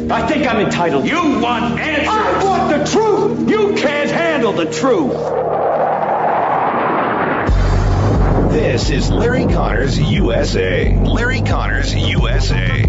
I think I'm entitled. You want answers. I want the truth. You can't handle the truth. This is Larry Connors USA. Larry Connors USA.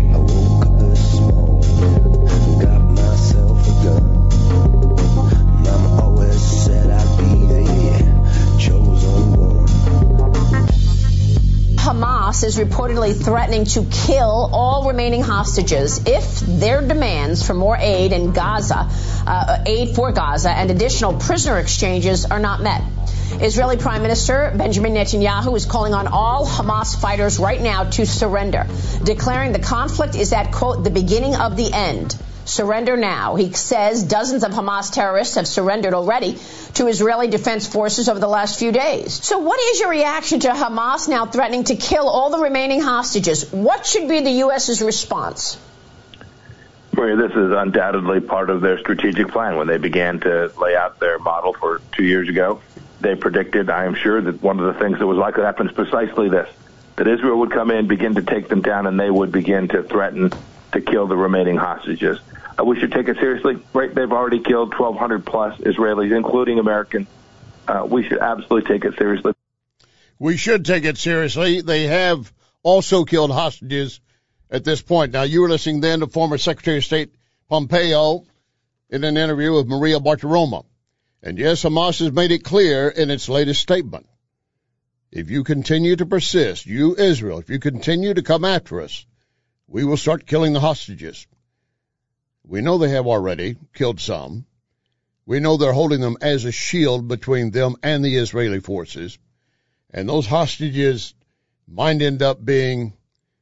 Hamas is reportedly threatening to kill all remaining hostages if their demands for more aid in Gaza, aid for Gaza, and additional prisoner exchanges are not met. Israeli Prime Minister Benjamin Netanyahu is calling on all Hamas fighters right now to surrender, declaring the conflict is at, quote, the beginning of the end. Surrender now. He says dozens of Hamas terrorists have surrendered already to Israeli Defense Forces over the last few days. So what is your reaction to Hamas now threatening to kill all the remaining hostages? What should be the U.S.'s response? Maria, this is undoubtedly part of their strategic plan. When they began to lay out their model for 2 years ago, they predicted, I am sure, that one of the things that was likely to happen is precisely this, that Israel would come in, begin to take them down, and they would begin to threaten to kill the remaining hostages. We should take it seriously. Right? They've already killed 1,200 plus Israelis, including Americans. We should absolutely take it seriously. We should take it seriously. They have also killed hostages at this point. Now, you were listening then to former Secretary of State Pompeo in an interview with Maria Bartiromo. And yes, Hamas has made it clear in its latest statement. If you continue to persist, you, Israel, if you continue to come after us, we will start killing the hostages. We know they have already killed some. We know they're holding them as a shield between them and the Israeli forces. And those hostages might end up being,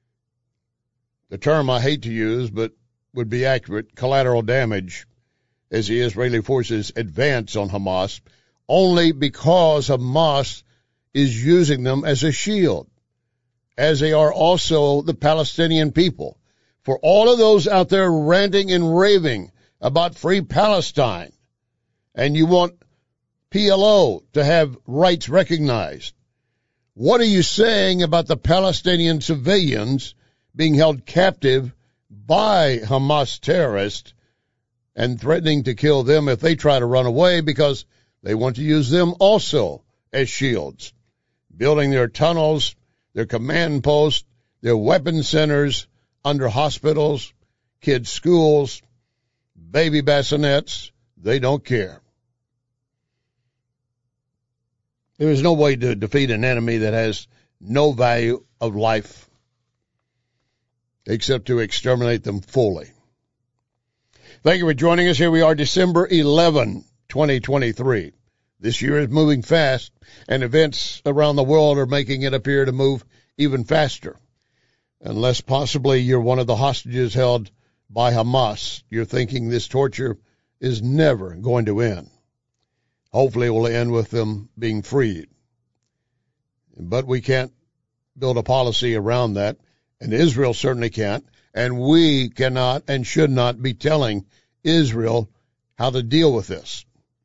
the term I hate to use, but would be accurate, collateral damage as the Israeli forces advance on Hamas, only because Hamas is using them as a shield, as they are also the Palestinian people. For all of those out there ranting and raving about free Palestine, and you want PLO to have rights recognized, what are you saying about the Palestinian civilians being held captive by Hamas terrorists and threatening to kill them if they try to run away because they want to use them also as shields, building their tunnels, their command posts, their weapon centers under hospitals, kids' schools, baby bassinets? They don't care. There is no way to defeat an enemy that has no value of life except to exterminate them fully. Thank you for joining us. Here we are, December 11, 2023. This year is moving fast, and events around the world are making it appear to move even faster. Unless possibly you're one of the hostages held by Hamas, you're thinking this torture is never going to end. Hopefully it will end with them being freed. But we can't build a policy around that, and Israel certainly can't, and we cannot and should not be telling Israel how to deal with this.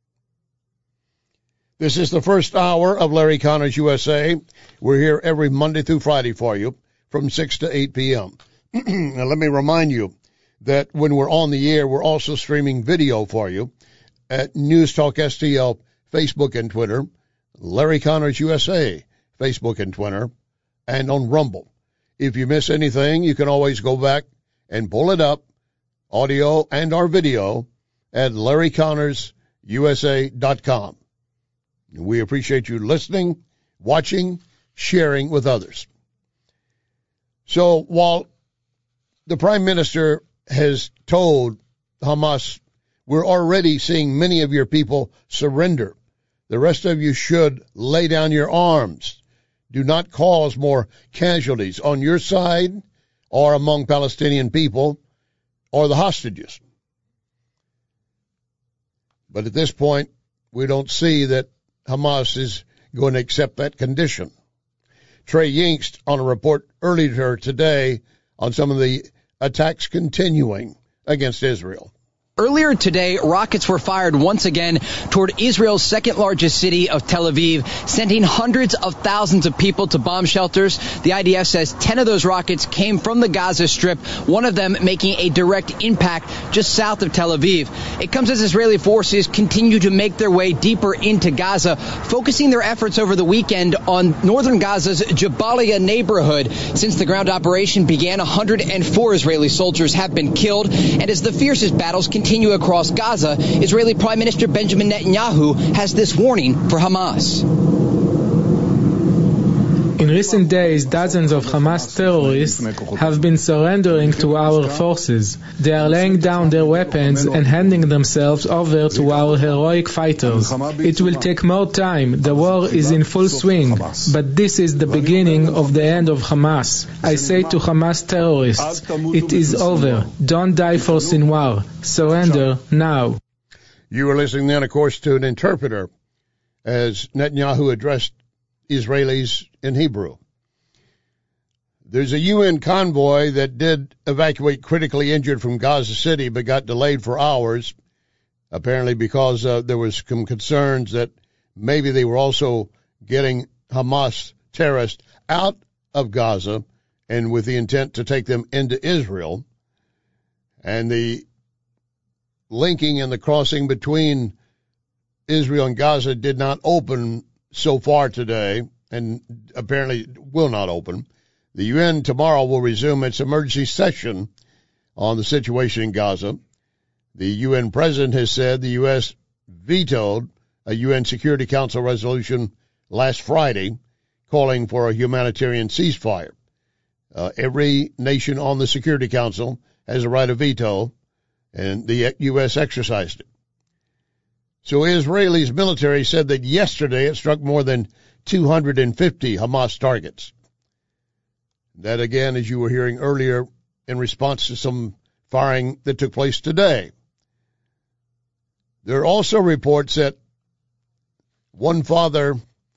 This is the first hour of Larry Connors USA. We're here every Monday through Friday for you from 6 to 8 p.m. Now, let me remind you that when we're on the air, we're also streaming video for you at News Talk STL, Facebook and Twitter, Larry Connors USA, Facebook and Twitter, and on Rumble. If you miss anything, you can always go back and pull it up, audio and our video, at LarryConnorsUSA.com. We appreciate you listening, watching, sharing with others. So while the Prime Minister has told Hamas, we're already seeing many of your people surrender, the rest of you should lay down your arms. Do not cause more casualties on your side or among Palestinian people or the hostages. But at this point, we don't see that Hamas is going to accept that condition. Trey Yingst on a report earlier today on some of the attacks continuing against Israel. Earlier today, rockets were fired once again toward Israel's second largest city of Tel Aviv, sending hundreds of thousands of people to bomb shelters. The IDF says 10 of those rockets came from the Gaza Strip, one of them making a direct impact just south of Tel Aviv. It comes as Israeli forces continue to make their way deeper into Gaza, focusing their efforts over the weekend on northern Gaza's Jabalia neighborhood. Since the ground operation began, 104 Israeli soldiers have been killed, and as the fiercest battles continue across Gaza, Israeli Prime Minister Benjamin Netanyahu has this warning for Hamas. In recent days, dozens of Hamas terrorists have been surrendering to our forces. They are laying down their weapons and handing themselves over to our heroic fighters. It will take more time. The war is in full swing, but this is the beginning of the end of Hamas. I say to Hamas terrorists, it is over. Don't die for Sinwar. Surrender now. You were listening then, of course, to an interpreter as Netanyahu addressed Israelis in Hebrew. There's a UN convoy that did evacuate critically injured from Gaza City but got delayed for hours, apparently because there was some concerns that maybe they were also getting Hamas terrorists out of Gaza and with the intent to take them into Israel. And the linking and the crossing between Israel and Gaza did not open so far today, and apparently will not open. The UN tomorrow will resume its emergency session on the situation in Gaza. The UN president has said the U.S. vetoed a UN Security Council resolution last Friday calling for a humanitarian ceasefire. Every nation on the Security Council has a right of veto, and the U.S. exercised it. So Israel's military said that yesterday it struck more than 250 Hamas targets. That, again, as you were hearing earlier, in response to some firing that took place today. There are also reports that one father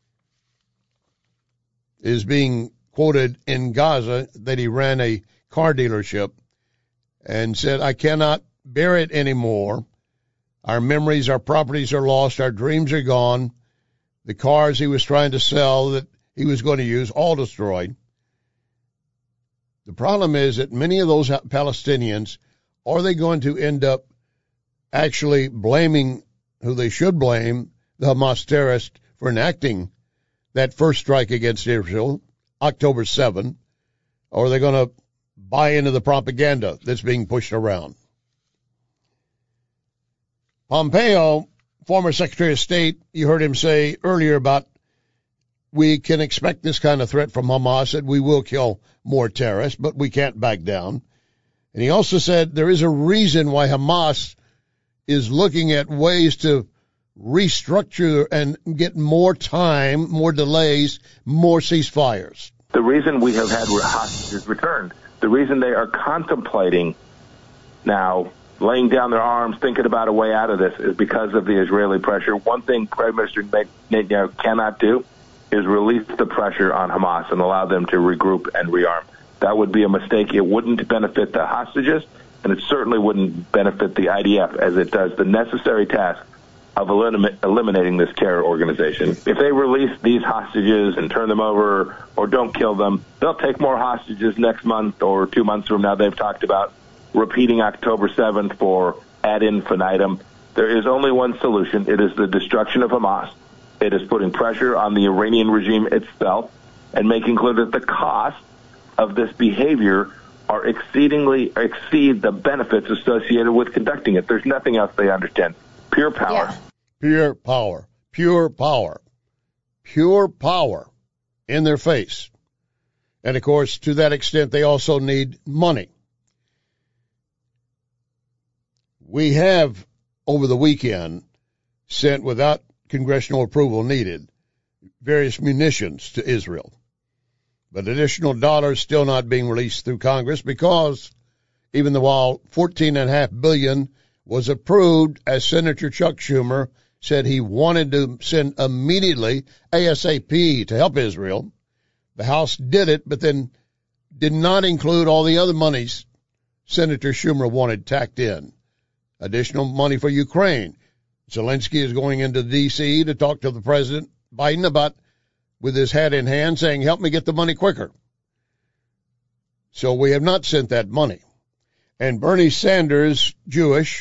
is being quoted in Gaza that he ran a car dealership and said, I cannot bear it anymore. Our memories, our properties are lost. Our dreams are gone. The cars he was trying to sell that he was going to use, all destroyed. The problem is that many of those Palestinians, are they going to end up actually blaming who they should blame, the Hamas terrorists, for enacting that first strike against Israel, October 7, or are they going to buy into the propaganda that's being pushed around? Pompeo, former Secretary of State, you heard him say earlier about we can expect this kind of threat from Hamas, that we will kill more terrorists, but we can't back down. And he also said there is a reason why Hamas is looking at ways to restructure and get more time, more delays, more ceasefires. The reason we have had hostages returned, the reason they are contemplating now laying down their arms, thinking about a way out of this, is because of the Israeli pressure. One thing Prime Minister Netanyahu cannot do is release the pressure on Hamas and allow them to regroup and rearm. That would be a mistake. It wouldn't benefit the hostages, and it certainly wouldn't benefit the IDF as it does the necessary task of eliminating this terror organization. If they release these hostages and turn them over or don't kill them, they'll take more hostages next month or 2 months from now. They've talked about repeating October 7th for ad infinitum. There is only one solution. It is the destruction of Hamas. It is putting pressure on the Iranian regime itself and making clear that the costs of this behavior are exceed the benefits associated with conducting it. There's nothing else they understand. Pure power. Yeah. Pure power. Pure power. Pure power in their face. And, of course, to that extent, they also need money. We have, over the weekend, sent, without congressional approval needed, various munitions to Israel. But additional dollars still not being released through Congress because even while $14.5 billion was approved, as Senator Chuck Schumer said he wanted to send immediately, ASAP, to help Israel, the House did it, but then did not include all the other monies Senator Schumer wanted tacked in. additional money for Ukraine. Zelensky is going into D.C. to talk to the President Biden about, with his hat in hand, saying, help me get the money quicker. So we have not sent that money. And Bernie Sanders, Jewish,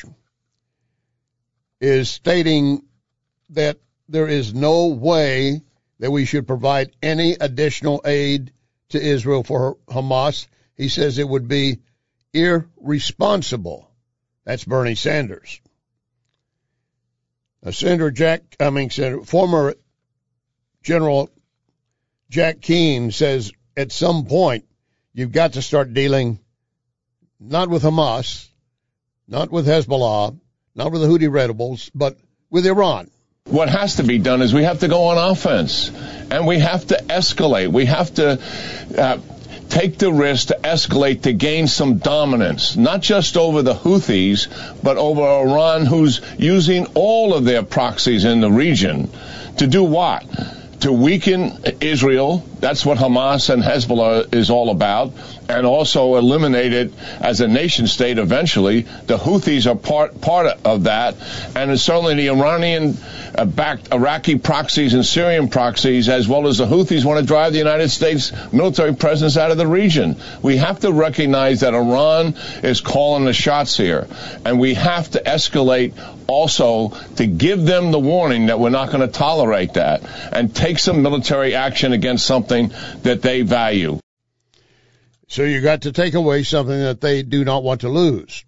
is stating that there is no way that we should provide any additional aid to Israel for Hamas. He says it would be irresponsible. That's Bernie Sanders. Former General Jack Keane says at some point you've got to start dealing not with Hamas, not with Hezbollah, not with the Houthi rebels, but with Iran. What has to be done is we have to go on offense, and we have to escalate. We have to take the risk to escalate to gain some dominance, not just over the Houthis, but over Iran, who's using all of their proxies in the region to do what? To weaken Israel. That's what Hamas and Hezbollah is all about, and also eliminate it as a nation state eventually. The Houthis are part of that, and certainly the Iranian-backed Iraqi proxies and Syrian proxies, as well as the Houthis, want to drive the United States military presence out of the region. We have to recognize that Iran is calling the shots here, and we have to escalate also to give them the warning that we're not going to tolerate that and take some military action against something that they value. So you got to take away something that they do not want to lose.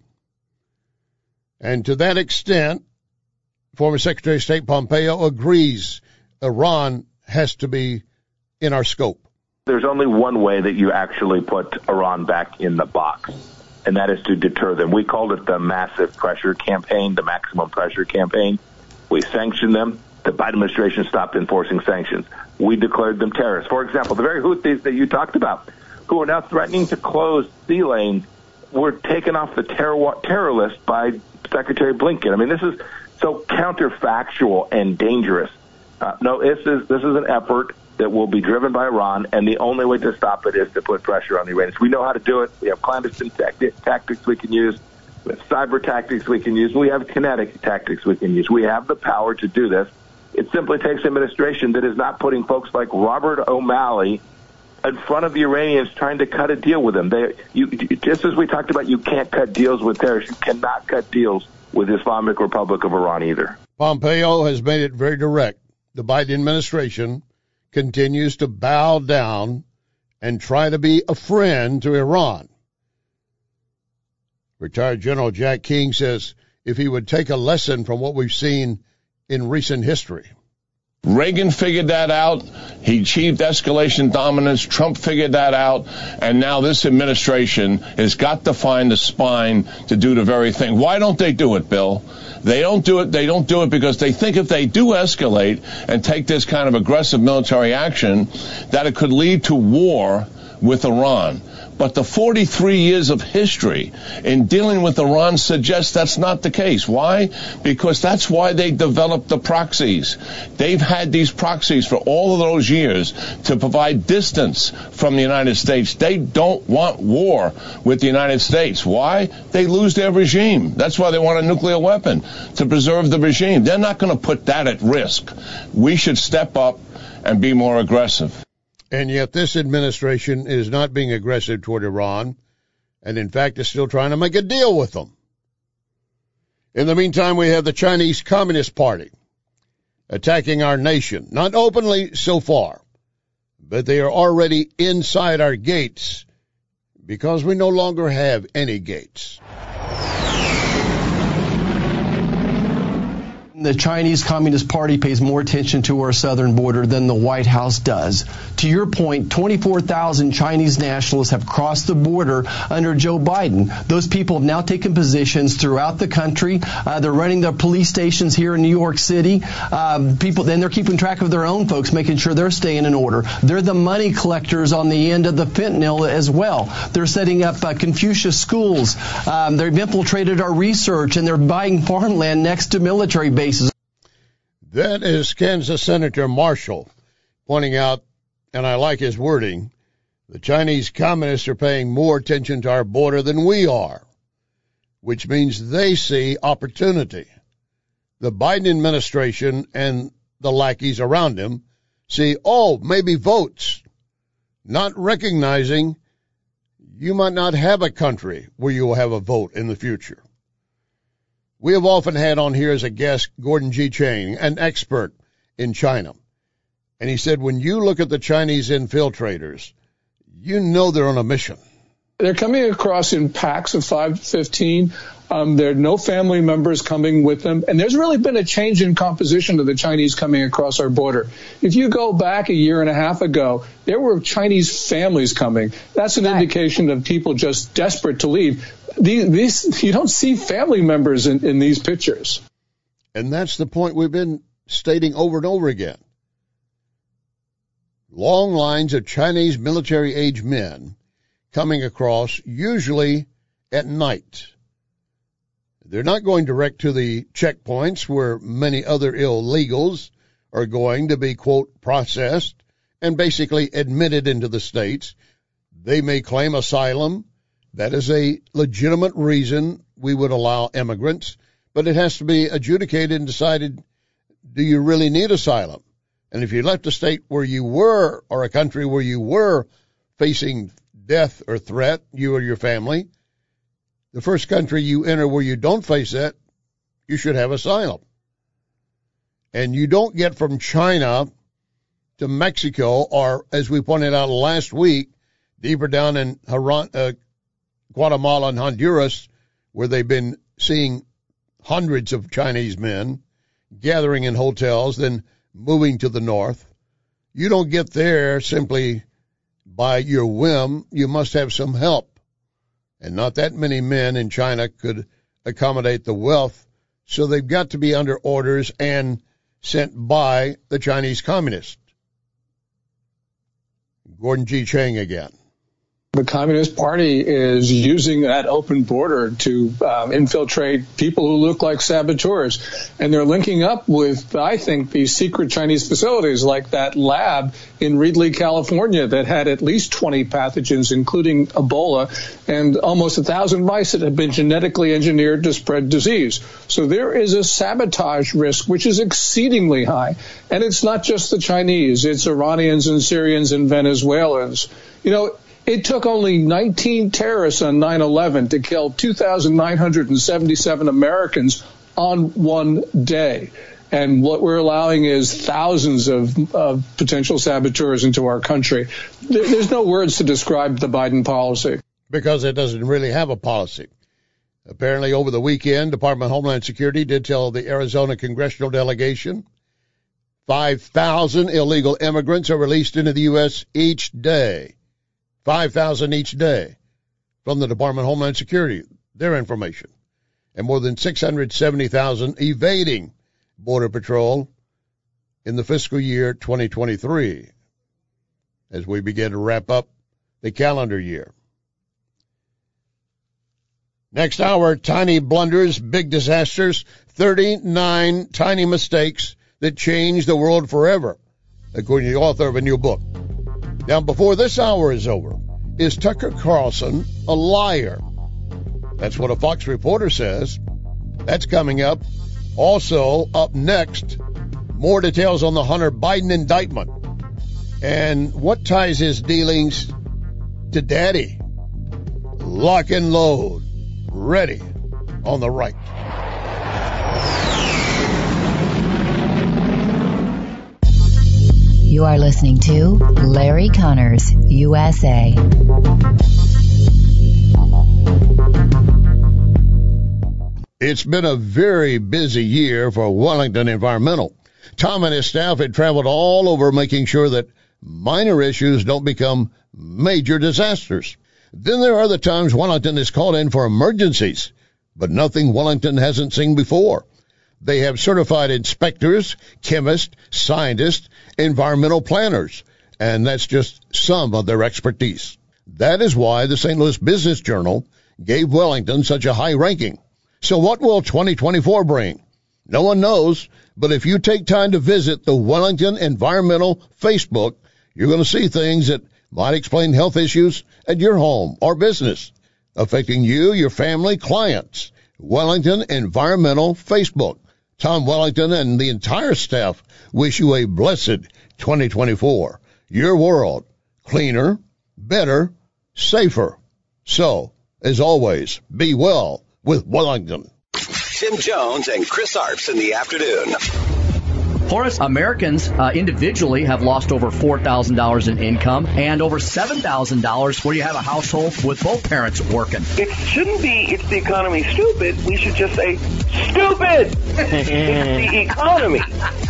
And to that extent, former Secretary of State Pompeo agrees Iran has to be in our scope. There's only one way that you actually put Iran back in the box, and that is to deter them. We called it the massive pressure campaign, the maximum pressure campaign. We sanctioned them. The Biden administration stopped enforcing sanctions. We declared them terrorists. For example, the very Houthis that you talked about, who are now threatening to close sea lanes, were taken off the terror list by Secretary Blinken. I mean, this is so counterfactual and dangerous. This is an effort that will be driven by Iran, and the only way to stop it is to put pressure on the Iranians. We know how to do it. We have clandestine tactics we can use. We have cyber tactics we can use. We have kinetic tactics we can use. We have the power to do this. It simply takes an administration that is not putting folks like Robert O'Malley in front of the Iranians trying to cut a deal with them. Just as we talked about, you can't cut deals with terrorists. You cannot cut deals with the Islamic Republic of Iran either. Pompeo has made it very direct. The Biden administration continues to bow down and try to be a friend to Iran. Retired General Jack King says if he would take a lesson from what we've seen in recent history. Reagan figured that out. He achieved escalation dominance. Trump figured that out. And now this administration has got to find the spine to do the very thing. Why don't they do it, Bill? They don't do it. They don't do it because they think if they do escalate and take this kind of aggressive military action, that it could lead to war with Iran. But the 43 years of history in dealing with Iran suggests that's not the case. Why? Because that's why they developed the proxies. They've had these proxies for all of those years to provide distance from the United States. They don't want war with the United States. Why? They lose their regime. That's why they want a nuclear weapon, to preserve the regime. They're not going to put that at risk. We should step up and be more aggressive. And yet this administration is not being aggressive toward Iran, and in fact is still trying to make a deal with them. In the meantime, we have the Chinese Communist Party attacking our nation. Not openly so far, but they are already inside our gates because we no longer have any gates. The Chinese Communist Party pays more attention to our southern border than the White House does. To your point, 24,000 Chinese nationalists have crossed the border under Joe Biden. Those people have now taken positions throughout the country. They're running their police stations here in New York City. Then they're keeping track of their own folks, making sure they're staying in order. They're the money collectors on the end of the fentanyl as well. They're setting up Confucius schools. They've infiltrated our research, and they're buying farmland next to military bases. That is Kansas Senator Marshall pointing out, and I like his wording, the Chinese communists are paying more attention to our border than we are. which means they see opportunity. The Biden administration and the lackeys around him see, maybe votes, not recognizing you might not have a country where you will have a vote in the future. We have often had on here as a guest Gordon G. Chang, an expert in China. And he said, when you look at the Chinese infiltrators, you know they're on a mission. They're coming across in packs of 5 to 15. There are no family members coming with them. And there's really been a change in composition of the Chinese coming across our border. If you go back a year and a half ago, there were Chinese families coming. That's an indication of people just desperate to leave. These you don't see family members in these pictures. And that's the point we've been stating over and over again. Long lines of Chinese military-age men coming across, usually at night. They're not going direct to the checkpoints where many other illegals are going to be, quote, processed and basically admitted into the states. They may claim asylum. That is a legitimate reason we would allow immigrants, but it has to be adjudicated and decided, do you really need asylum? And if you left a state where you were, or a country where you were facing death or threat, you or your family, the first country you enter where you don't face that, you should have asylum. And you don't get from China to Mexico, or as we pointed out last week, deeper down in Guatemala and Honduras, where they've been seeing hundreds of Chinese men gathering in hotels, then moving to the north. You don't get there simply by your whim. You must have some help. And not that many men in China could accommodate the wealth, so they've got to be under orders and sent by the Chinese communists. Gordon G. Chang again. The Communist Party is using that open border to infiltrate people who look like saboteurs. And they're linking up with, I think, these secret Chinese facilities like that lab in Reedley, California, that had at least 20 pathogens, including Ebola, and almost 1,000 mice that had been genetically engineered to spread disease. So there is a sabotage risk, which is exceedingly high. And it's not just the Chinese. It's Iranians and Syrians and Venezuelans. You know, it took only 19 terrorists on 9/11 to kill 2,977 Americans on one day. And what we're allowing is thousands of potential saboteurs into our country. There's no words to describe the Biden policy. Because it doesn't really have a policy. Apparently over the weekend, Department of Homeland Security did tell the Arizona congressional delegation 5,000 illegal immigrants are released into the U.S. each day. 5,000 each day from the Department of Homeland Security, their information. And more than 670,000 evading Border Patrol in the fiscal year 2023 as we begin to wrap up the calendar year. Next hour, tiny blunders, big disasters, 39 tiny mistakes that changed the world forever, according to the author of a new book. Now, before this hour is over, is Tucker Carlson a liar? That's what a Fox reporter says. That's coming up. Also, up next, more details on the Hunter Biden indictment and what ties his dealings to Daddy. Lock and load. Ready on the right. You are listening to Larry Connors, USA. It's been a very busy year for Wellington Environmental. Tom and his staff had traveled all over making sure that minor issues don't become major disasters. Then there are the times Wellington is called in for emergencies, but nothing Wellington hasn't seen before. They have certified inspectors, chemists, scientists, environmental planners, and that's just some of their expertise. That is why the St. Louis Business Journal gave Wellington such a high ranking. So what will 2024 bring? No one knows, but if you take time to visit the Wellington Environmental Facebook, you're going to see things that might explain health issues at your home or business. affecting you, your family, clients. Wellington Environmental Facebook. Tom Wellington and the entire staff wish you a blessed 2024. Your world, cleaner, better, safer. So, as always, be well with Wellington. Tim Jones and Chris Arps in the afternoon. Horace, Americans individually have lost over $4,000 in income and over $7,000 where you have a household with both parents working. It shouldn't be, it's the economy stupid. We should just say, stupid! It's the economy.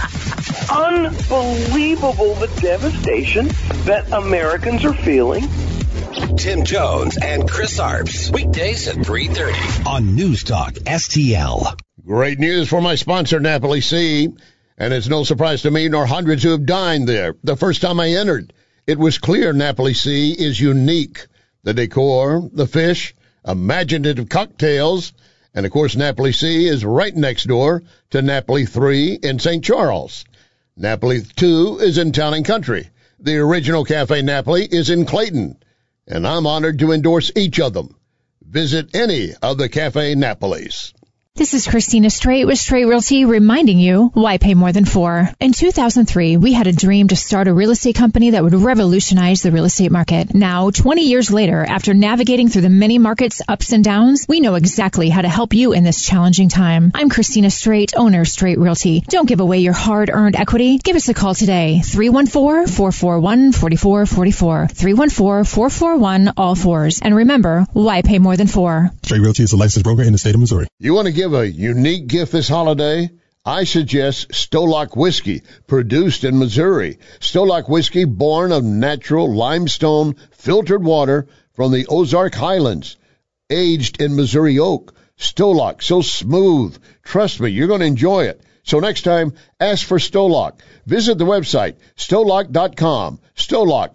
Unbelievable the devastation that Americans are feeling. Tim Jones and Chris Arps. Weekdays at 3:30 on News Talk STL. Great news for my sponsor, Napoli Sea. And it's no surprise to me, nor hundreds who have dined there. The first time I entered, it was clear Napoli Sea is unique. The decor, the fish, imaginative cocktails, and of course Napoli Sea is right next door to Napoli 3 in St. Charles. Napoli 2 is in Town and Country. The original Cafe Napoli is in Clayton, and I'm honored to endorse each of them. Visit any of the Cafe Napolis. This is Christina Straight with Straight Realty reminding you why pay more than 4. In 2003, we had a dream to start a real estate company that would revolutionize the real estate market. Now, 20 years later, after navigating through the many markets' ups and downs, we know exactly how to help you in this challenging time. I'm Christina Straight, owner of Straight Realty. Don't give away your hard-earned equity. Give us a call today, 314-441-4444, 314-441-all-4s. And remember, why pay more than 4? Straight Realty is a licensed broker in the state of Missouri. You want to give a unique gift this holiday? I suggest Stolock Whiskey, produced in Missouri. Stolock Whiskey, born of natural limestone filtered water from the Ozark Highlands, aged in Missouri oak. Stolock, so smooth. Trust me, you're going to enjoy it. So next time, ask for Stolock. Visit the website, stolock.com. Stolock,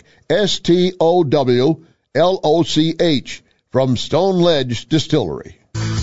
Stowloch, from Stone Ledge Distillery.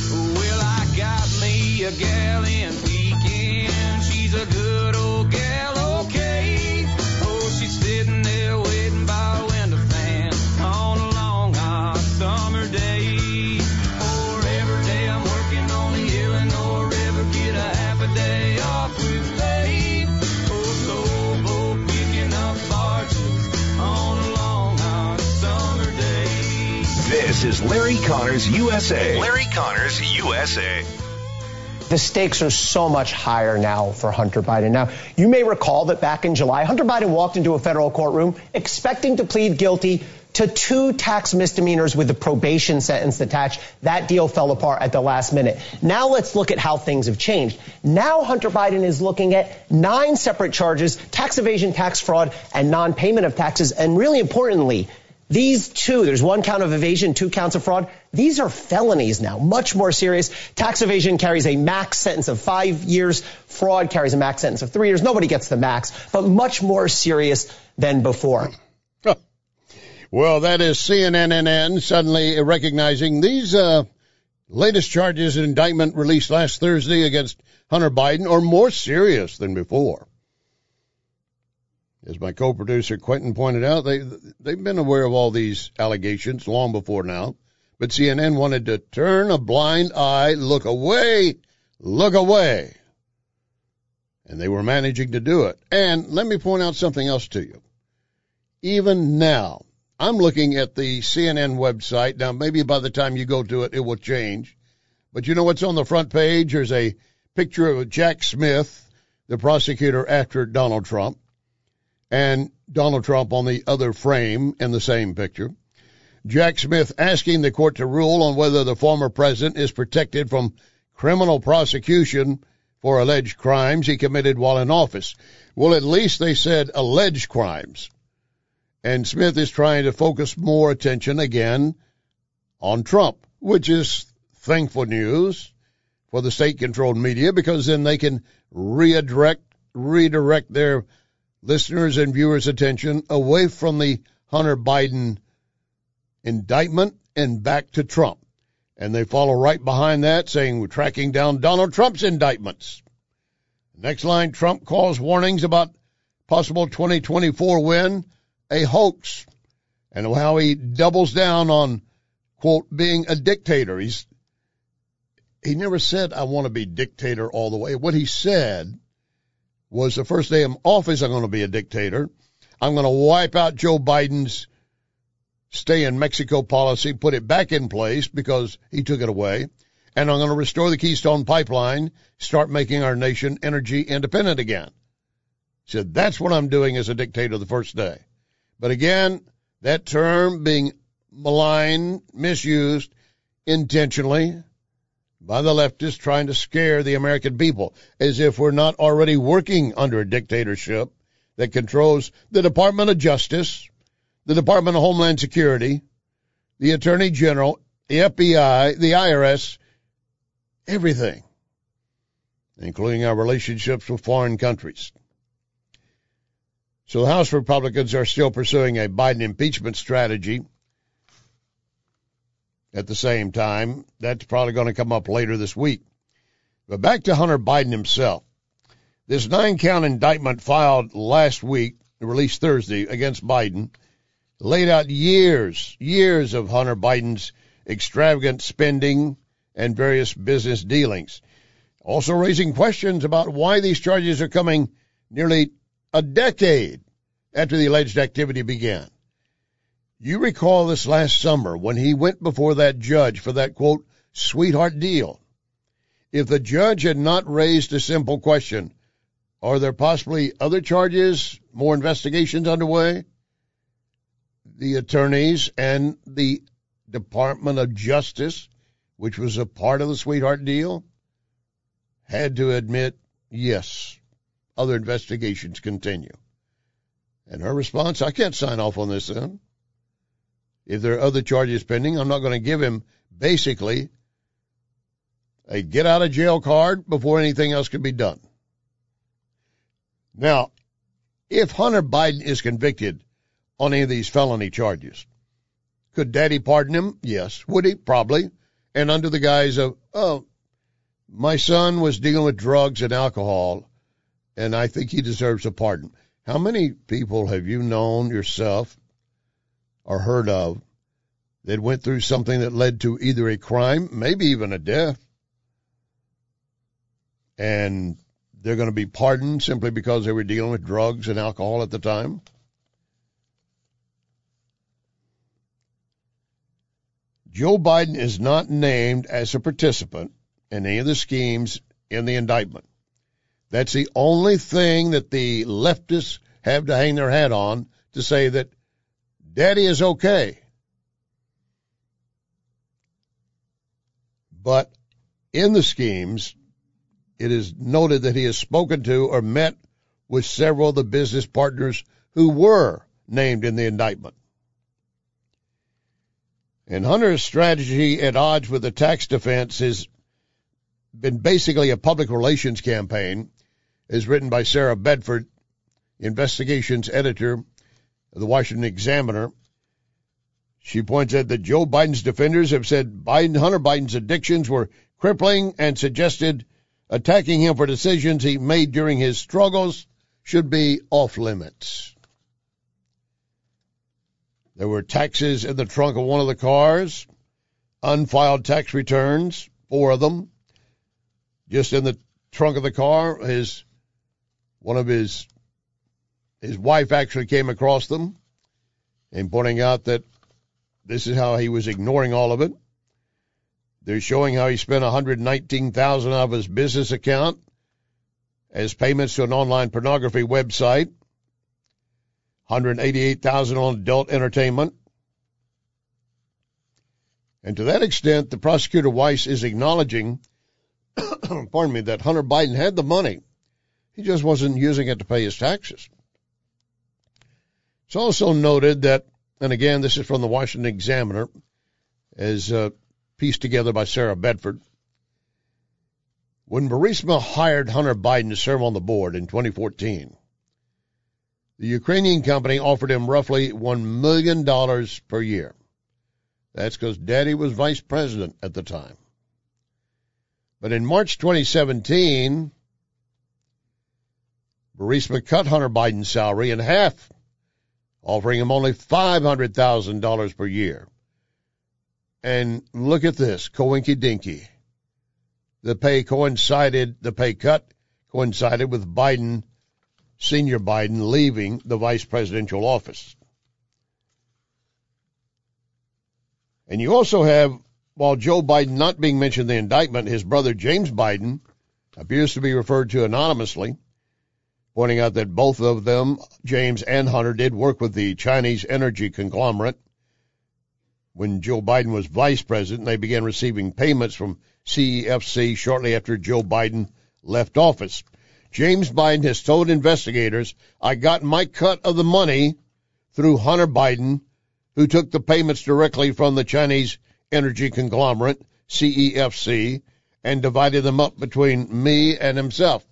A gal in Pekin, she's a good old gal, okay. Oh, she's sitting there waiting by a window fan on a long hot summer day. Oh, every day I'm working on the Illinois River, get a half a day off with pay. Oh, so boat picking up barges on a long hot summer day. This is Larry Connors USA. Larry Connors USA. The stakes are so much higher now for Hunter Biden. Now, you may recall that back in July, Hunter Biden walked into a federal courtroom expecting to plead guilty to 2 tax misdemeanors with a probation sentence attached. That deal fell apart at the last minute. Now let's look at how things have changed. Now Hunter Biden is looking at 9 separate charges: tax evasion, tax fraud, and non-payment of taxes. And really importantly, these 2, there's 1 count of evasion, 2 counts of fraud. These are felonies now, much more serious. Tax evasion carries a max sentence of 5 years. Fraud carries a max sentence of 3 years. Nobody gets the max, but much more serious than before. Well, that is CNN suddenly recognizing these latest charges and indictment released last Thursday against Hunter Biden are more serious than before. As my co-producer Quentin pointed out, they've been aware of all these allegations long before now. But CNN wanted to turn a blind eye, look away. And they were managing to do it. And let me point out something else to you. Even now, I'm looking at the CNN website. Now, maybe by the time you go to it, it will change. But you know what's on the front page? There's a picture of Jack Smith, the prosecutor after Donald Trump, and Donald Trump on the other frame in the same picture. Jack Smith asking the court to rule on whether the former president is protected from criminal prosecution for alleged crimes he committed while in office. Well, at least they said alleged crimes. And Smith is trying to focus more attention again on Trump, which is thankful news for the state-controlled media, because then they can redirect their listeners' and viewers' attention away from the Hunter Biden indictment and back to Trump. And they follow right behind that, saying we're tracking down Donald Trump's indictments. Next line, Trump calls warnings about possible 2024 win a hoax, and how he doubles down on quote, being a dictator. He never said, I want to be dictator all the way. What he said was the first day in office, I'm going to be a dictator. I'm going to wipe out Joe Biden's stay in Mexico policy, put it back in place because he took it away. And I'm going to restore the Keystone Pipeline, start making our nation energy independent again. He said, that's what I'm doing as a dictator the first day. But again, that term being maligned, misused intentionally by the leftists trying to scare the American people as if we're not already working under a dictatorship that controls the Department of Justice, the Department of Homeland Security, the Attorney General, the FBI, the IRS, everything, including our relationships with foreign countries. So the House Republicans are still pursuing a Biden impeachment strategy. At the same time, that's probably going to come up later this week. But back to Hunter Biden himself. This 9-count indictment filed last week, released Thursday, against Biden, laid out years of Hunter Biden's extravagant spending and various business dealings. Also raising questions about why these charges are coming nearly a decade after the alleged activity began. You recall this last summer when he went before that judge for that, quote, sweetheart deal. If the judge had not raised a simple question, are there possibly other charges, more investigations underway? The attorneys and the Department of Justice, which was a part of the sweetheart deal, had to admit, yes, other investigations continue. And her response, I can't sign off on this then. If there are other charges pending, I'm not going to give him basically a get-out-of-jail card before anything else can be done. Now, if Hunter Biden is convicted on any of these felony charges, could Daddy pardon him? Yes. Would he? Probably. And under the guise of, oh, my son was dealing with drugs and alcohol, and I think he deserves a pardon. How many people have you known yourself or heard of that went through something that led to either a crime, maybe even a death, and they're going to be pardoned simply because they were dealing with drugs and alcohol at the time? Joe Biden is not named as a participant in any of the schemes in the indictment. That's the only thing that the leftists have to hang their hat on to say that Daddy is okay. But in the schemes, it is noted that he has spoken to or met with several of the business partners who were named in the indictment. And Hunter's strategy at odds with the tax defense has been basically a public relations campaign, as written by Sarah Bedford, investigations editor of the Washington Examiner. She points out that Joe Biden's defenders have said Hunter Biden's addictions were crippling and suggested attacking him for decisions he made during his struggles should be off limits. There were taxes in the trunk of one of the cars, unfiled tax returns, 4 of them. Just in the trunk of the car, his wife actually came across them and pointing out that this is how he was ignoring all of it. They're showing how he spent $119,000 out of his business account as payments to an online pornography website, $188,000 on adult entertainment. And to that extent, the prosecutor Weiss is acknowledging, pardon me, that Hunter Biden had the money. He just wasn't using it to pay his taxes. It's also noted that, and again, this is from the Washington Examiner, as pieced together by Sarah Bedford. When Burisma hired Hunter Biden to serve on the board in 2014, the Ukrainian company offered him roughly $1 million per year. That's because Daddy was vice president at the time. But in March 2017, Burisma cut Hunter Biden's salary in half, offering him only $500,000 per year. And look at this, coinky dinky. The pay cut coincided with Biden, senior Biden, leaving the vice presidential office. And you also have, while Joe Biden not being mentioned in the indictment, his brother James Biden appears to be referred to anonymously, pointing out that both of them, James and Hunter, did work with the Chinese energy conglomerate. When Joe Biden was vice president, they began receiving payments from CEFC shortly after Joe Biden left office. James Biden has told investigators, I got my cut of the money through Hunter Biden, who took the payments directly from the Chinese energy conglomerate, CEFC, and divided them up between me and himself.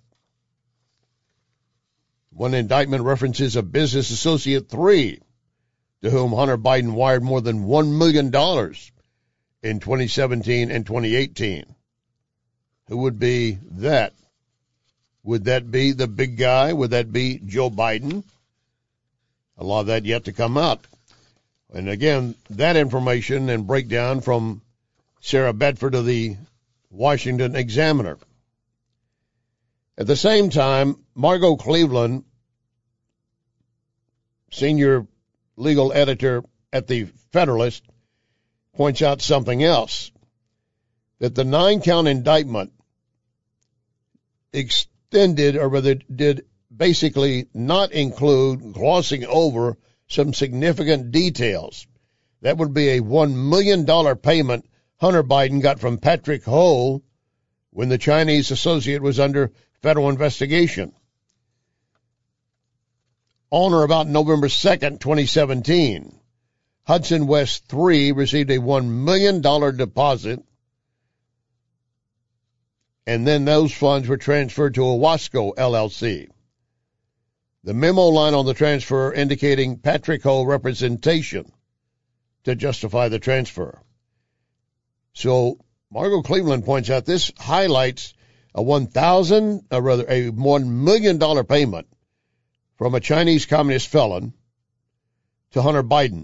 One indictment references a business associate 3, to whom Hunter Biden wired more than $1 million in 2017 and 2018. Who would be that? Would that be the big guy? Would that be Joe Biden? A lot of that yet to come out. And again, that information and breakdown from Sarah Bedford of the Washington Examiner. At the same time, Margot Cleveland, senior legal editor at the Federalist, points out something else, that the 9-count indictment extended, or rather did basically not include glossing over some significant details. That would be a $1 million payment Hunter Biden got from Patrick Ho when the Chinese associate was under federal investigation. On or about November 2nd, 2017, Hudson West 3 received a $1 million deposit, and then those funds were transferred to Owasco, LLC. The memo line on the transfer indicating Patrick Ho representation to justify the transfer. So Margot Cleveland points out this highlights a $1 million payment from a Chinese communist felon to Hunter Biden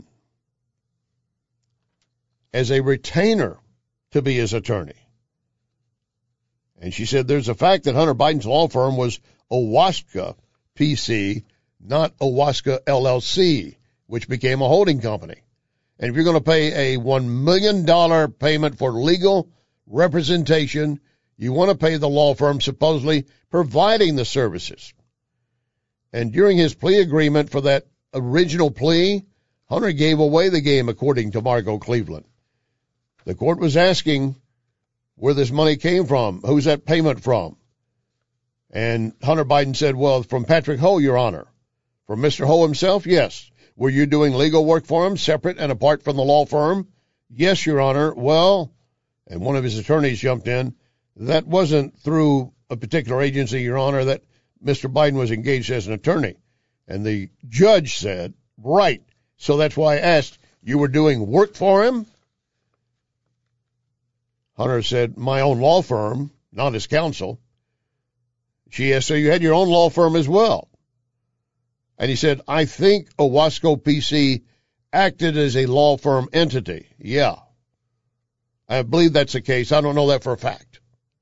as a retainer to be his attorney. And she said there's a fact that Hunter Biden's law firm was Owasco PC, not Owasco LLC, which became a holding company. And if you're going to pay a $1 million payment for legal representation, you want to pay the law firm supposedly providing the services. And during his plea agreement for that original plea, Hunter gave away the game, according to Margot Cleveland. The court was asking where this money came from. Who's that payment from? And Hunter Biden said, well, from Patrick Ho, Your Honor. From Mr. Ho himself? Yes. Were you doing legal work for him, separate and apart from the law firm? Yes, Your Honor. Well, and one of his attorneys jumped in, that wasn't through a particular agency, Your Honor, that Mr. Biden was engaged as an attorney. And the judge said, right. So that's why I asked, you were doing work for him? Hunter said, my own law firm, not his counsel. She asked, so you had your own law firm as well? And he said, I think Owasco PC acted as a law firm entity. Yeah. I believe that's the case. I don't know that for a fact.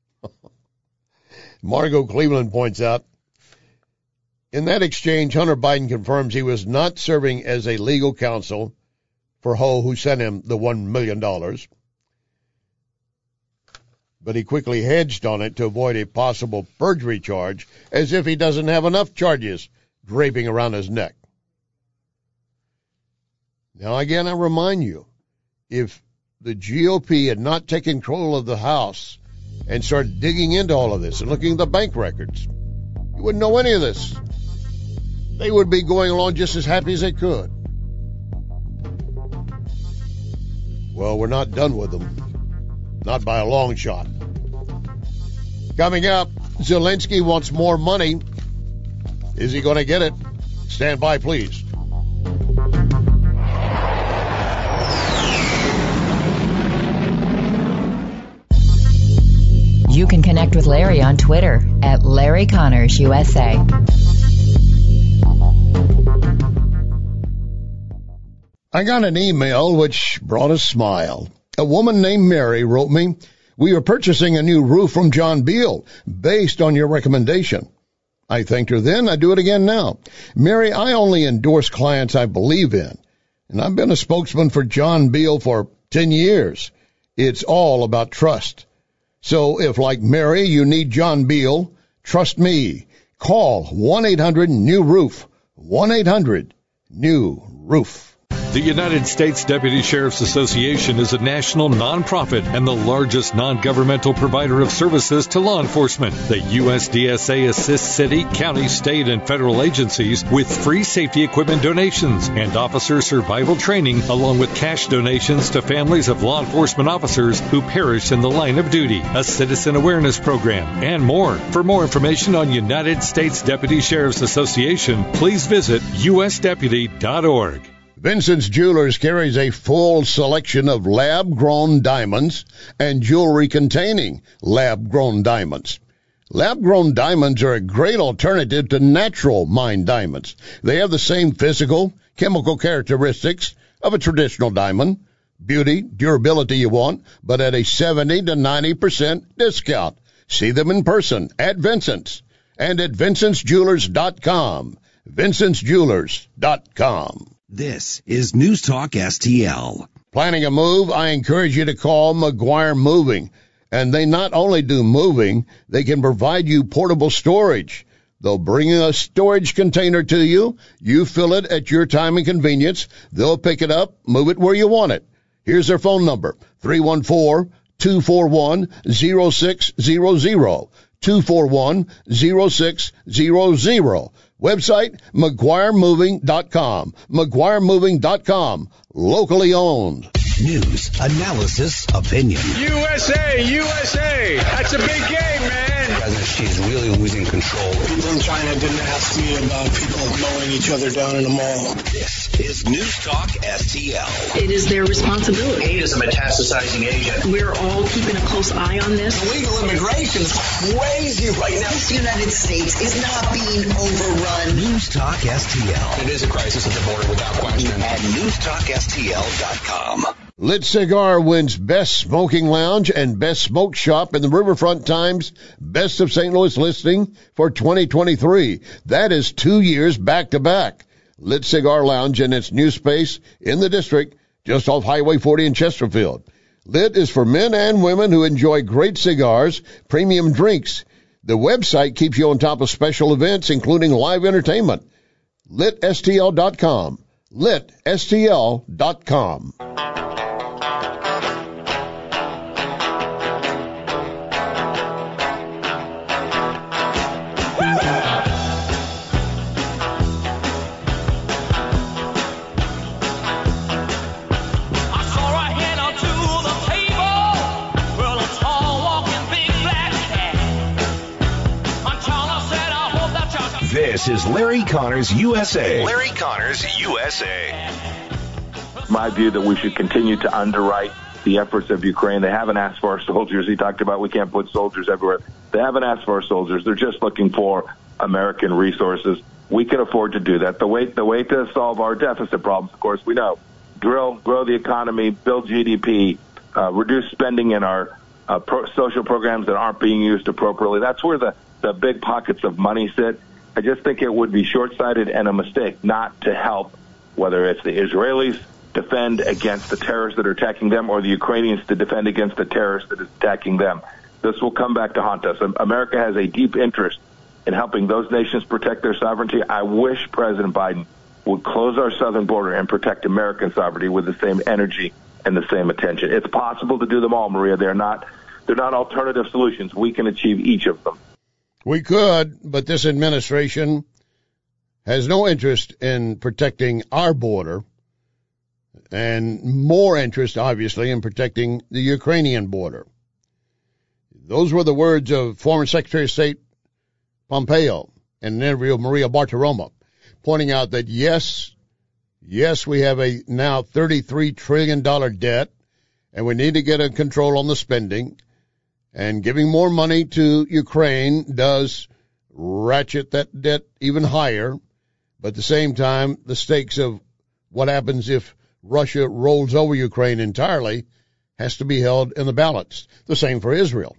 Margot Cleveland points out, in that exchange, Hunter Biden confirms he was not serving as a legal counsel for Ho, who sent him the $1 million. But he quickly hedged on it to avoid a possible perjury charge, as if he doesn't have enough charges draping around his neck. Now, again, I remind you, if the GOP had not taken control of the House and started digging into all of this and looking at the bank records, you wouldn't know any of this. They would be going along just as happy as they could. Well, we're not done with them. Not by a long shot. Coming up, Zelensky wants more money. Is he going to get it? Stand by, please. You can connect with Larry on Twitter at Larry Connors USA. I got an email which brought a smile. A woman named Mary wrote me, "We are purchasing a new roof from John Beal based on your recommendation." I thanked her then. I do it again now. "Mary, I only endorse clients I believe in, and I've been a spokesman for John Beal for 10 years. It's all about trust. So if, like Mary, you need John Beal, trust me. Call 1-800-NEW-ROOF. 1-800-NEW-ROOF. The United States Deputy Sheriff's Association is a national nonprofit and the largest non-governmental provider of services to law enforcement. The USDSA assists city, county, state, and federal agencies with free safety equipment donations and officer survival training, along with cash donations to families of law enforcement officers who perish in the line of duty, a citizen awareness program, and more. For more information on United States Deputy Sheriff's Association, please visit usdeputy.org. Vincent's Jewelers carries a full selection of lab-grown diamonds and jewelry containing lab-grown diamonds. Lab-grown diamonds are a great alternative to natural mined diamonds. They have the same physical, chemical characteristics of a traditional diamond. Beauty, durability you want, but at a 70 to 90% discount. See them in person at Vincent's and at VincentsJewelers.com. VincentsJewelers.com. This is News Talk STL. Planning a move? I encourage you to call McGuire Moving. And they not only do moving, they can provide you portable storage. They'll bring a storage container to you. You fill it at your time and convenience. They'll pick it up, move it where you want it. Here's their phone number, 314-241-0600. 241-0600. Website, McGuireMoving.com. McGuireMoving.com. Locally owned. News, analysis, opinion. USA, USA. That's a big game, man. She's really losing control. People in China didn't ask me about people mowing each other down in the mall. This is News Talk STL. It is their responsibility. Hate is a metastasizing agent. We're all keeping a close eye on this. Illegal immigration is crazy right now. This United States is not being overrun. News Talk STL. It is a crisis at the border without question. At newstalkstl.com. Lit Cigar wins Best Smoking Lounge and Best Smoke Shop in the Riverfront Times Best of St. Louis listing for 2023. That is 2 years back-to-back. Lit Cigar Lounge and its new space in the district just off Highway 40 in Chesterfield. Lit is for men and women who enjoy great cigars, premium drinks. The website keeps you on top of special events, including live entertainment. LitSTL.com. LitSTL.com. This is Larry Connors USA. Larry Connors USA. My view that we should continue to underwrite the efforts of Ukraine. They haven't asked for our soldiers. He talked about we can't put soldiers everywhere. They haven't asked for our soldiers. They're just looking for American resources. We can afford to do that. The way to solve our deficit problems, of course, we know, grow the economy, build GDP, reduce spending in our social programs that aren't being used appropriately. That's where the big pockets of money sit. I just think it would be short-sighted and a mistake not to help, whether it's the Israelis defend against the terrorists that are attacking them or the Ukrainians to defend against the terrorists that is attacking them. This will come back to haunt us. America has a deep interest in helping those nations protect their sovereignty. I wish President Biden would close our southern border and protect American sovereignty with the same energy and the same attention. It's possible to do them all, Maria. They're not alternative solutions. We can achieve each of them. We could, but this administration has no interest in protecting our border and more interest, obviously, in protecting the Ukrainian border. Those were the words of former Secretary of State Pompeo in an interview with Maria Bartiromo, pointing out that, yes, we have a now $33 trillion debt, and we need to get a control on the spending. And giving more money to Ukraine does ratchet that debt even higher. But at the same time, the stakes of what happens if Russia rolls over Ukraine entirely has to be held in the balance. The same for Israel.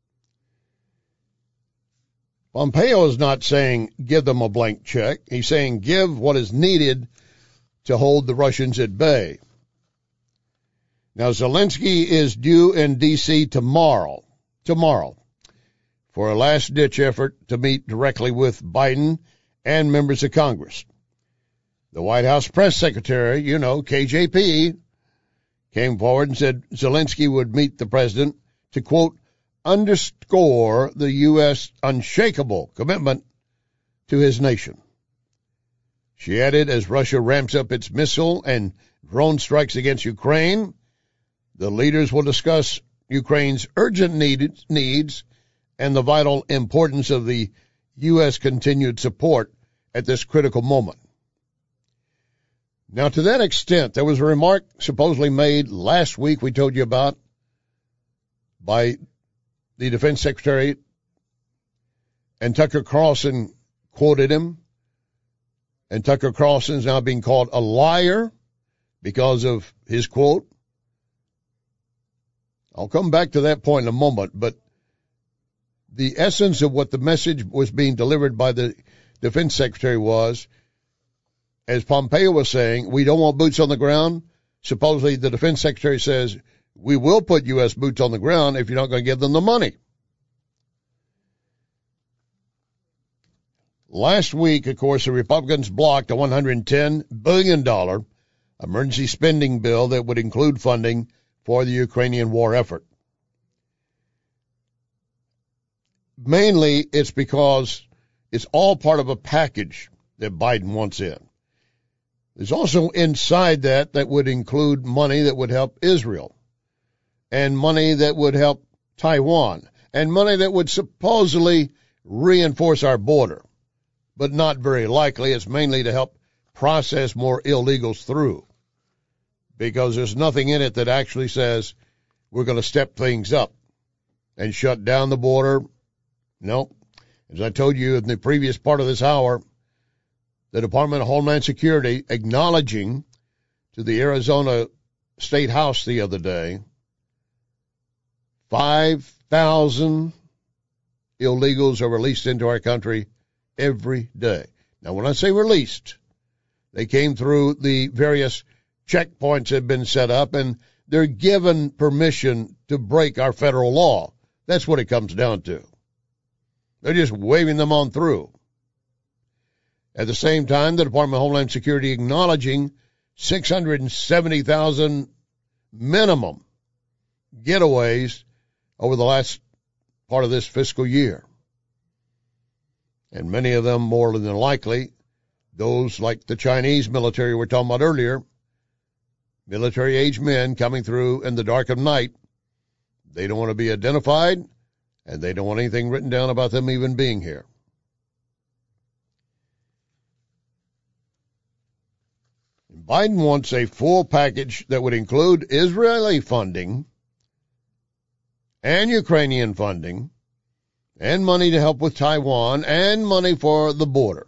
Pompeo is not saying give them a blank check. He's saying give what is needed to hold the Russians at bay. Now, Zelensky is due in D.C. tomorrow, for a last-ditch effort to meet directly with Biden and members of Congress. The White House press secretary, KJP, came forward and said Zelensky would meet the president to, quote, underscore the U.S. unshakable commitment to his nation. She added, as Russia ramps up its missile and drone strikes against Ukraine, the leaders will discuss Ukraine's urgent needs and the vital importance of the U.S. continued support at this critical moment. Now, to that extent, there was a remark supposedly made last week we told you about by the defense secretary, and Tucker Carlson quoted him, and Tucker Carlson is now being called a liar because of his quote. I'll come back to that point in a moment, but the essence of what the message was being delivered by the defense secretary was, as Pompeo was saying, we don't want boots on the ground. Supposedly the defense secretary says, we will put U.S. boots on the ground if you're not going to give them the money. Last week, of course, the Republicans blocked a $110 billion emergency spending bill that would include funding for the Ukrainian war effort. Mainly, it's because it's all part of a package that Biden wants in. There's also inside that would include money that would help Israel, and money that would help Taiwan, and money that would supposedly reinforce our border, but not very likely. It's mainly to help process more illegals through, because there's nothing in it that actually says we're going to step things up and shut down the border. No. As I told you in the previous part of this hour, the Department of Homeland Security acknowledging to the Arizona State House the other day 5,000 illegals are released into our country every day. Now, when I say released, they came through the various checkpoints that have been set up, and they're given permission to break our federal law. That's what it comes down to. They're just waving them on through. At the same time, the Department of Homeland Security acknowledging 670,000 minimum getaways over the last part of this fiscal year. And many of them, more than likely, those like the Chinese military we were talking about earlier, military-age men coming through in the dark of night. They don't want to be identified, and they don't want anything written down about them even being here. Biden wants a full package that would include Israeli funding and Ukrainian funding and money to help with Taiwan and money for the border.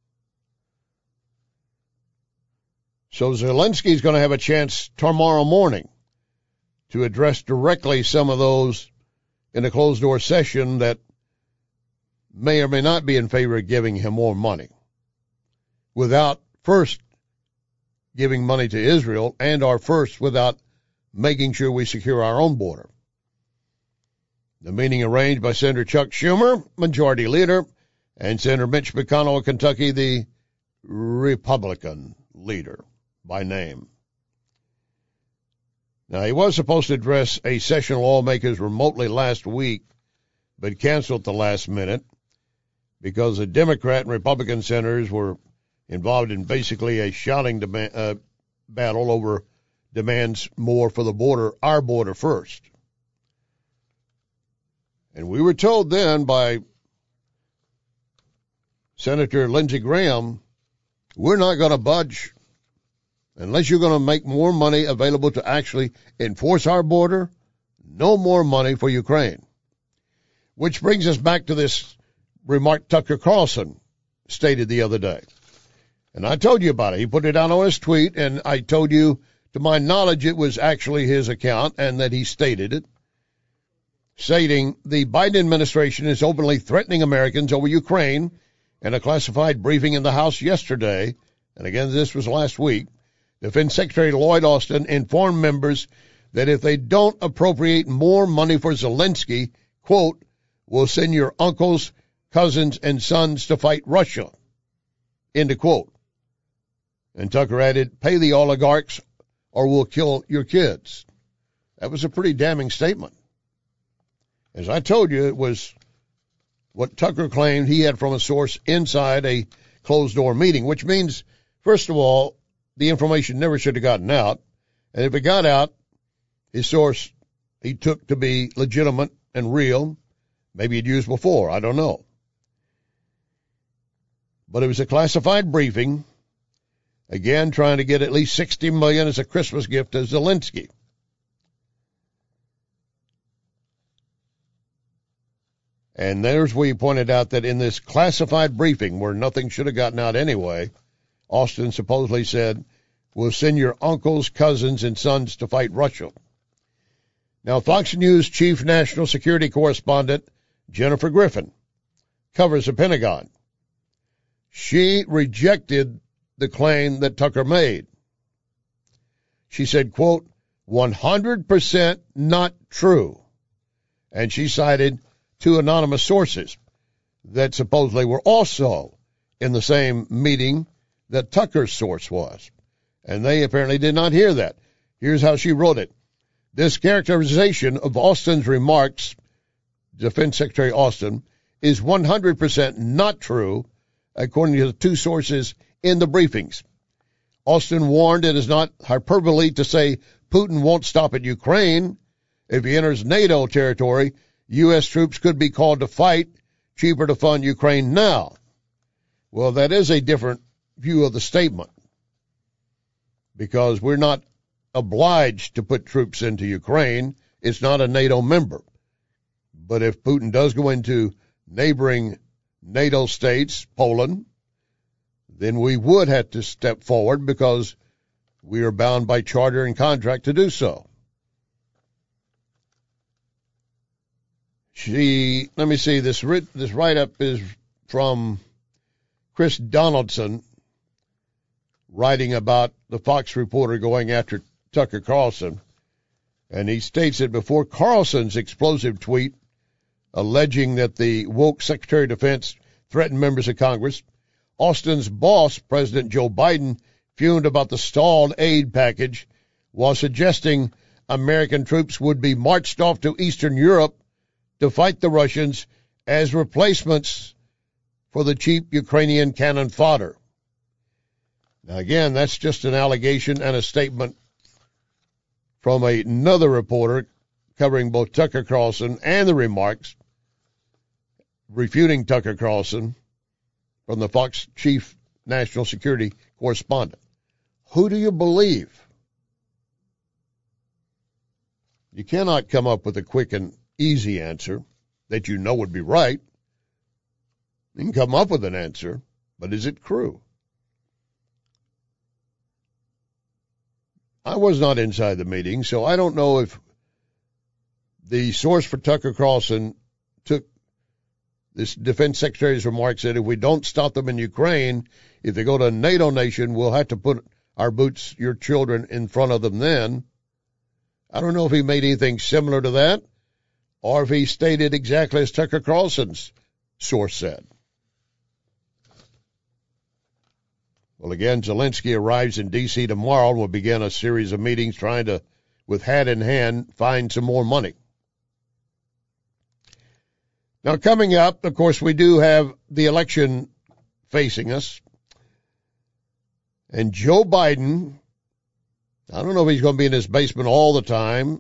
So Zelensky's going to have a chance tomorrow morning to address directly some of those in a closed-door session that may or may not be in favor of giving him more money without first giving money to Israel, and our first without making sure we secure our own border. The meeting arranged by Senator Chuck Schumer, Majority Leader, and Senator Mitch McConnell of Kentucky, the Republican leader by name. Now, he was supposed to address a session of lawmakers remotely last week, but canceled at the last minute because the Democrat and Republican senators were involved in basically a shouting battle over demands more for the border, our border first. And we were told then by Senator Lindsey Graham, we're not going to budge unless you're going to make more money available to actually enforce our border, no more money for Ukraine. Which brings us back to this remark Tucker Carlson stated the other day. And I told you about it. He put it out on his tweet, and I told you To my knowledge, it was actually his account and that he stated it, stating the Biden administration is openly threatening Americans over Ukraine. In a classified briefing in the House yesterday, and again this was last week, Defense Secretary Lloyd Austin informed members that if they don't appropriate more money for Zelensky, quote, we'll send your uncles, cousins, and sons to fight Russia, end of quote. And Tucker added, pay the oligarchs or we'll kill your kids. That was a pretty damning statement. As I told you, it was what Tucker claimed he had from a source inside a closed-door meeting, which means, first of all, the information never should have gotten out. And if it got out, his source he took to be legitimate and real. Maybe he'd used before. I don't know. But it was a classified briefing, again trying to get at least $60 million as a Christmas gift to Zelensky. And there's where you pointed out that in this classified briefing, where nothing should have gotten out anyway, Austin supposedly said, we'll send your uncles, cousins, and sons to fight Russia. Now, Fox News chief national security correspondent Jennifer Griffin covers the Pentagon. She rejected the claim that Tucker made. She said, quote, 100% not true. And she cited two anonymous sources that supposedly were also in the same meeting that Tucker's source was. And they apparently did not hear that. Here's how she wrote it. This characterization of Austin's remarks, Defense Secretary Austin, is 100% not true, according to the two sources in the briefings. Austin warned it is not hyperbole to say Putin won't stop at Ukraine. If he enters NATO territory, U.S. troops could be called to fight. Cheaper to fund Ukraine now. Well, that is a different view of the statement, because we're not obliged to put troops into Ukraine. It's not a NATO member. But if Putin does go into neighboring NATO states, Poland, then we would have to step forward because we are bound by charter and contract to do so. Let me see, this write-up is from Chris Donaldson, writing about the Fox reporter going after Tucker Carlson. And he states that before Carlson's explosive tweet alleging that the woke Secretary of Defense threatened members of Congress, Austin's boss, President Joe Biden, fumed about the stalled aid package while suggesting American troops would be marched off to Eastern Europe to fight the Russians as replacements for the cheap Ukrainian cannon fodder. Now, again, that's just an allegation and a statement from another reporter covering both Tucker Carlson and the remarks refuting Tucker Carlson from the Fox chief national security correspondent. Who do you believe? You cannot come up with a quick and easy answer that you know would be right. You can come up with an answer, but is it true? I was not inside the meeting, so I don't know if the source for Tucker Carlson took this defense secretary's remark, said if we don't stop them in Ukraine, if they go to a NATO nation, we'll have to put our boots, your children, in front of them then. I don't know if he made anything similar to that, or if he stated exactly as Tucker Carlson's source said. Well, again, Zelensky arrives in D.C. tomorrow and will begin a series of meetings trying to, with hat in hand, find some more money. Now, coming up, of course, we do have the election facing us. And Joe Biden, I don't know if he's going to be in his basement all the time,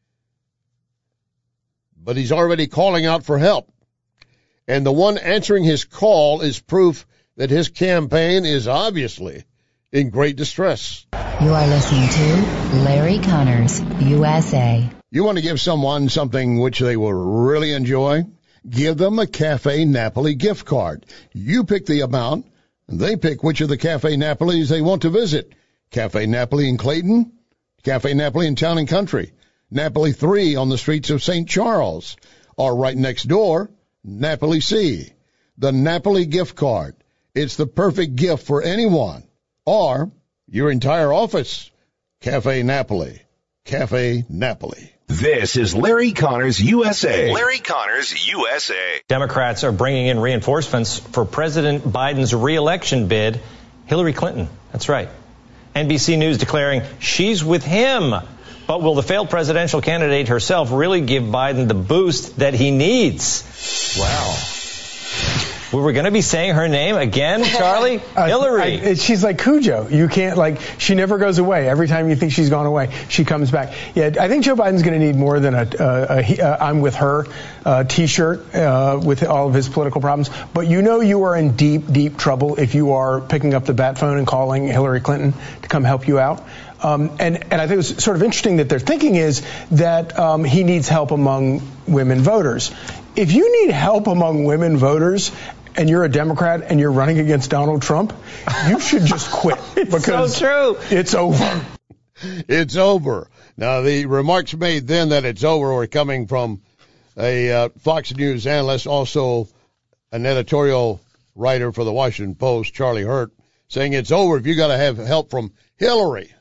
but he's already calling out for help. And the one answering his call is proof that his campaign is obviously in great distress. You are listening to Larry Connors, USA. You want to give someone something which they will really enjoy? Give them a Cafe Napoli gift card. You pick the amount, and they pick which of the Cafe Napolis they want to visit. Cafe Napoli in Clayton, Cafe Napoli in Town and Country. Napoli 3 on the streets of St. Charles. Or right next door, Napoli C. The Napoli gift card. It's the perfect gift for anyone. Or your entire office. Cafe Napoli. Cafe Napoli. This is Larry Connors USA. Larry Connors USA. Democrats are bringing in reinforcements for President Biden's re-election bid, Hillary Clinton. That's right. NBC News declaring she's with him. But will the failed presidential candidate herself really give Biden the boost that he needs? Wow. We were going to be saying her name again, Charlie? Hillary. She's like Cujo. You can't, she never goes away. Every time you think she's gone away, she comes back. Yeah, I think Joe Biden's going to need more than a I'm with her T-shirt with all of his political problems. But you are in deep, deep trouble if you are picking up the bat phone and calling Hillary Clinton to come help you out. And I think it's sort of interesting that their thinking is that he needs help among women voters. If you need help among women voters and you're a Democrat and you're running against Donald Trump, you should just quit. Because so true. It's over. It's over. Now, the remarks made then that it's over were coming from a Fox News analyst, also an editorial writer for the Washington Post, Charlie Hurt, saying it's over if you got to have help from Hillary.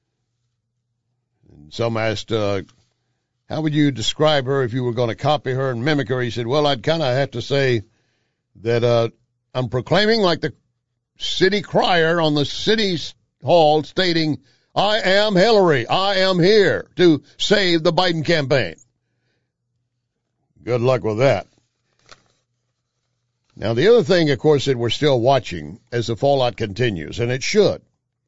And some asked, how would you describe her if you were going to copy her and mimic her? He said, well, I'd kind of have to say that I'm proclaiming like the city crier on the city hall stating, I am Hillary. I am here to save the Biden campaign. Good luck with that. Now, the other thing, of course, that we're still watching as the fallout continues, and it should,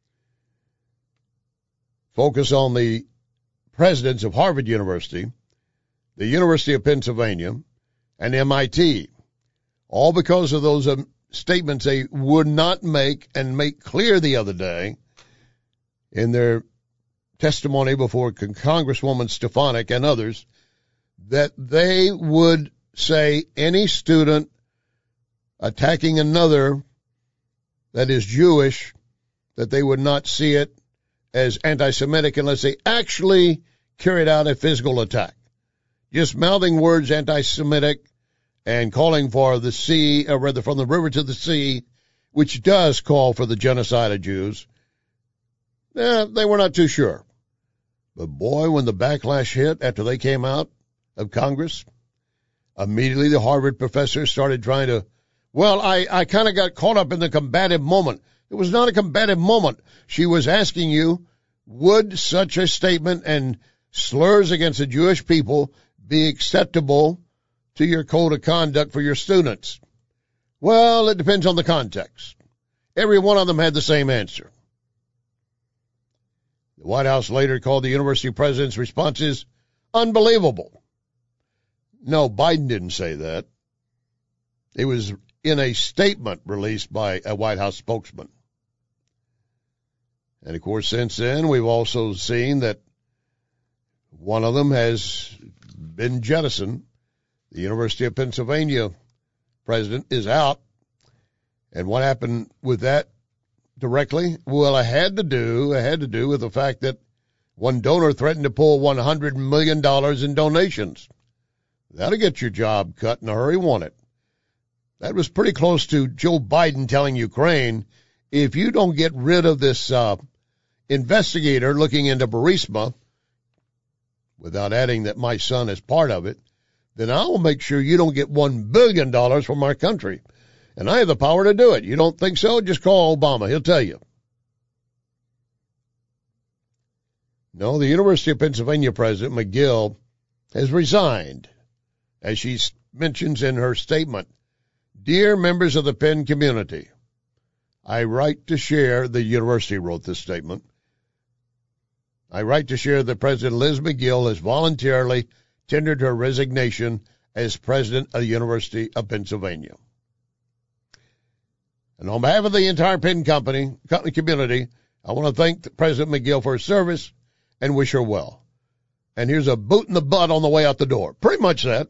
focus on the presidents of Harvard University, the University of Pennsylvania, and MIT, all because of those statements they would not make and make clear the other day in their testimony before Congresswoman Stefanik and others, that they would say any student attacking another that is Jewish, that they would not see it as anti-Semitic unless they actually carried out a physical attack. Just mouthing words anti-Semitic and calling for the sea, or rather from the river to the sea, which does call for the genocide of Jews, they were not too sure. But boy, when the backlash hit after they came out of Congress, immediately the Harvard professors started trying to, well, I kind of got caught up in the combative moment. It was not a combative moment. She was asking you, would such a statement and slurs against the Jewish people be acceptable to your code of conduct for your students? Well, it depends on the context. Every one of them had the same answer. The White House later called the university president's responses unbelievable. No, Biden didn't say that. It was in a statement released by a White House spokesman. And, of course, since then, we've also seen that one of them has been jettisoned. The University of Pennsylvania president is out. And what happened with that directly? Well, it had to do with the fact that one donor threatened to pull $100 million in donations. That'll get your job cut in a hurry, won't it? That was pretty close to Joe Biden telling Ukraine, if you don't get rid of this investigator looking into Burisma, without adding that my son is part of it, then I will make sure you don't get $1 billion from our country. And I have the power to do it. You don't think so? Just call Obama. He'll tell you. No, the University of Pennsylvania president, McGill, has resigned. As she mentions in her statement, dear members of the Penn community, I write to share, the university wrote this statement, I write to share that President Liz McGill has voluntarily tendered her resignation as president of the University of Pennsylvania. And on behalf of the entire Penn company community, I want to thank President McGill for her service and wish her well. And here's a boot in the butt on the way out the door. Pretty much that.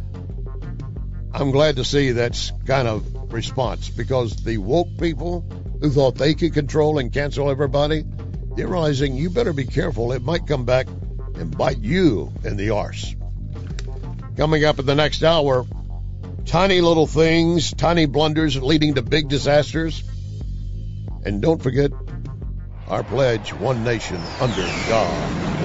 I'm glad to see that's kind of response, because the woke people who thought they could control and cancel everybody, they're realizing you better be careful. It might come back and bite you in the arse. Coming up in the next hour, tiny little things, tiny blunders leading to big disasters. And don't forget our pledge, one nation under God.